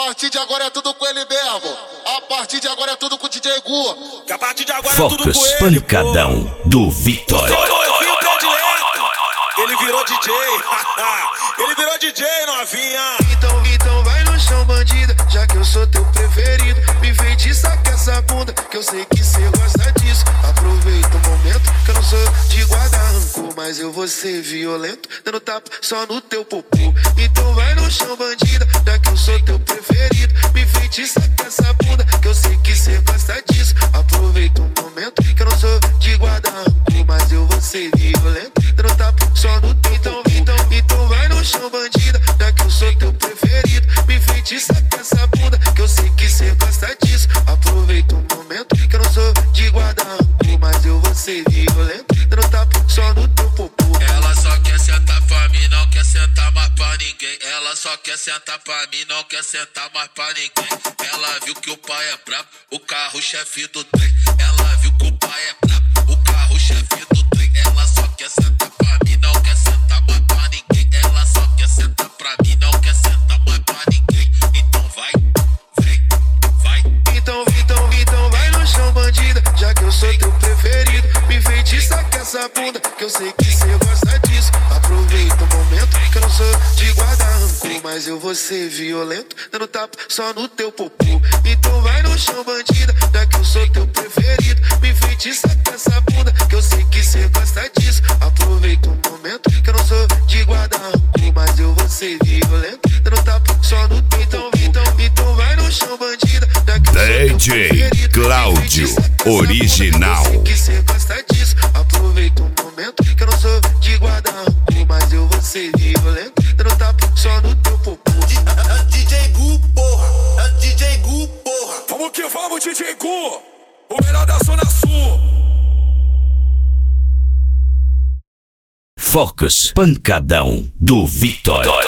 partir de agora é tudo com ele mesmo. A partir de agora é tudo com o DJ Gu. Que a partir de agora é tudo com Focus ele, Pancadão do Vitória. Ele virou DJ. Ele virou DJ, novinha. Então vai no chão, bandida, já que eu sou teu preferido. Me enfeitiça com essa bunda, que eu sei que cê gosta disso. Aproveita o momento, que eu não sou de guarda-rancor, mas eu vou ser violento, dando tapa só no teu popô. Então vai no chão, bandida, já que eu sou teu preferido. Me enfeitiça com essa bunda, que eu sei que cê gosta disso. Aproveita o momento, que eu não sou de guarda-rancor, mas eu vou ser violento, dando tapa só no teu popô. Então vai no chão, bandida, já que eu sou teu preferido. Me enfeitiça com essa bunda, que eu sei que cê gosta disso. Aproveita o momento, que eu não sou de guarda-rancor, mas eu vou ser violento, dando tapa só no teu popô. Ela só quer sentar pra mim, não quer sentar mais pra ninguém. Ela só quer sentar pra mim, não quer sentar mais pra ninguém. Ela viu que o pai é brabo, o carro-chefe do trem. Ela viu que o pai é brabo, o carro-chefe do trem. Ela só quer sentar pra mim, não quer sentar mais pra ninguém. Ela só quer sentar pra mim, não quer sentar mais pra ninguém. Então vai, vem, vai. Então vai no chão, bandida, já que eu sou teu preferido. Me enfeitiça com essa bunda, que eu sei que cê gosta disso. Aproveita o momento, que eu não sou de guarda-rancor, mas eu vou ser violento, dando tapa só no teu popô. Então vai no chão, bandida, já que eu sou teu preferido. Me enfeitiça com essa bunda, que eu sei que cê gosta disso. Aproveita o momento, que eu não sou de guarda-rancor, mas eu vou ser violento, dando tapa só no teu popô. Então vai no chão, bandida, já que eu sou teu DJ preferido. Cláudio Original. Eu sei que cê gosta disso. Aproveita o momento, que eu não sou de guarda-rancor, mas eu vou ser violento, dando tapa só no teu popô. É DJ Gu, porra. É DJ Gu, porra. Vamos que vamos, DJ Gu, o melhor da Zona Sul. Focus Pancadão do Vitória.